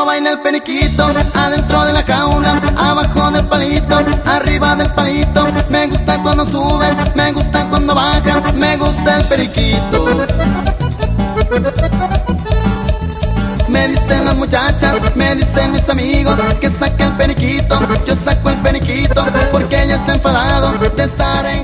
cómo baila el periquito, adentro de la jaula, abajo del palito, arriba del palito. Me gusta cuando sube, me gusta cuando baja, me gusta el periquito. Me dicen las muchachas, me dicen mis amigos que saque el periquito. Yo saco el periquito porque ella está enfadado de estar en